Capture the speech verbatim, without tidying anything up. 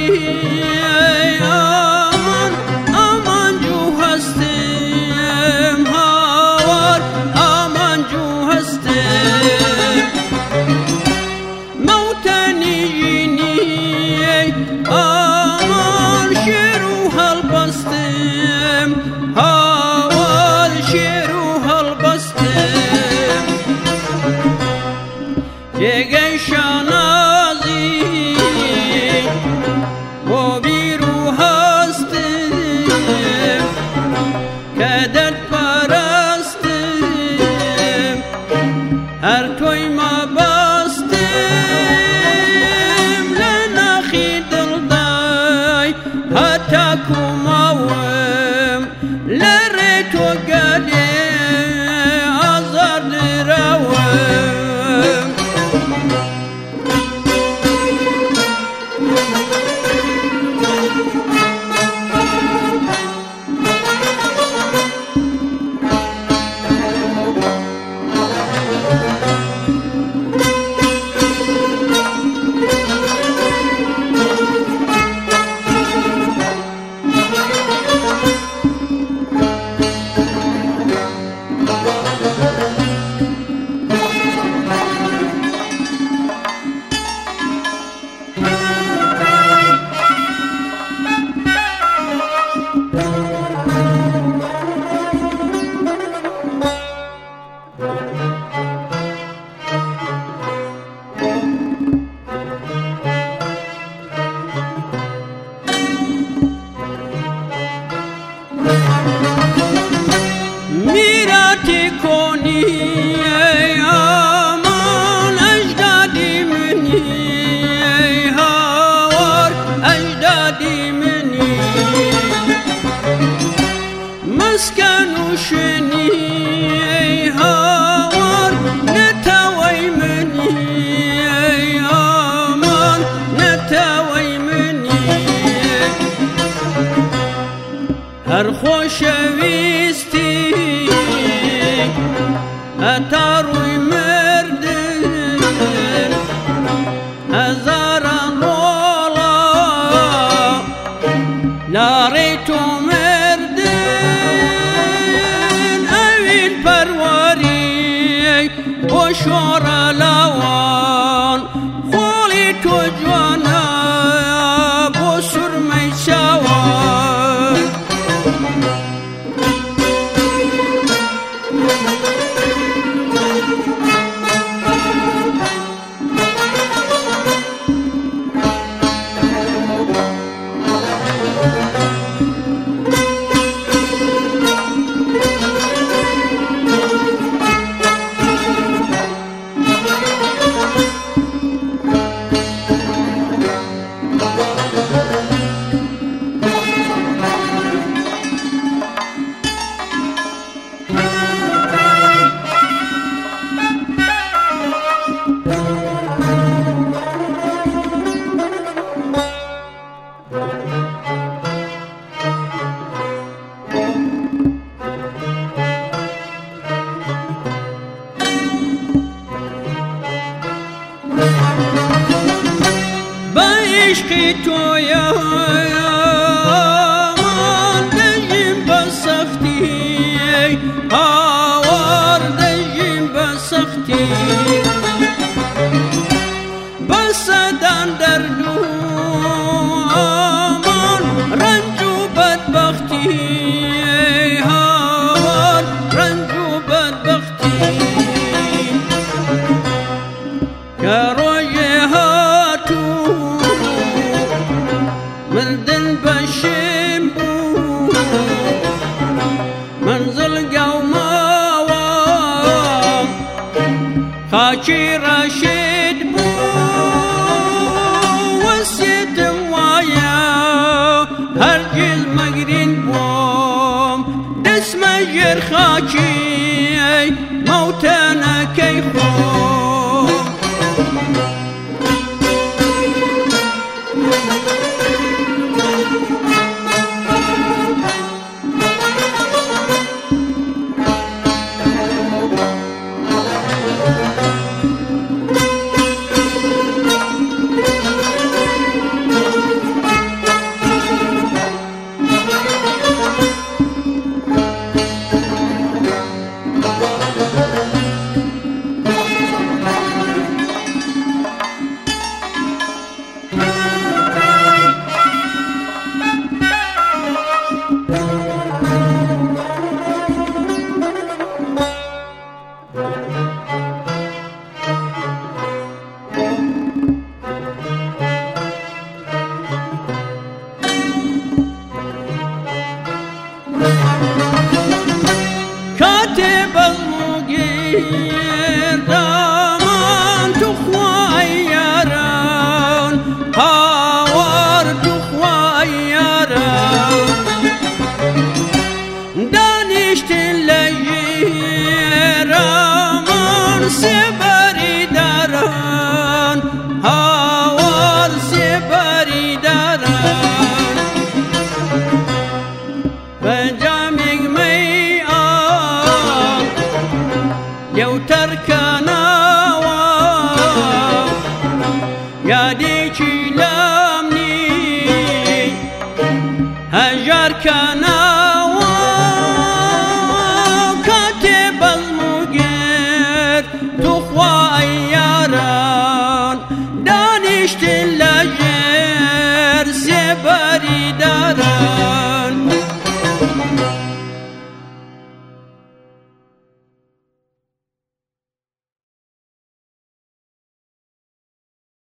aman aman ju hastim havar aman ju hastim موتني aman şeru halbastım havar şeru halbastım Yegen şanazi o bir hastım Kadet parastım her toyma bastım Lenahi dılday hatta kumavım Lere to gade azardır avım Mirati koni ey aman ecdadimini ey havar ecdadimini Maskanu şeni ey havar ne tavaymini ey aman ne tavaymini Her hoşevisti Ataruy merdin Hazaran ola Laritu merdin Evin pervari Boşora lavan Kholi tu jwana Bosur meysavan Ishqi toya aman dejim basakhti havar dejim basakhti basadan dardu aman ranju badbakhti havar ranju badbakhti karoye hatu مردن بشیم بو منزل قوماوام خاکی رشید بو وسیتم وایا هرگز مگرین بوم دست مجر خاکی موتانا کی خوم جار کنار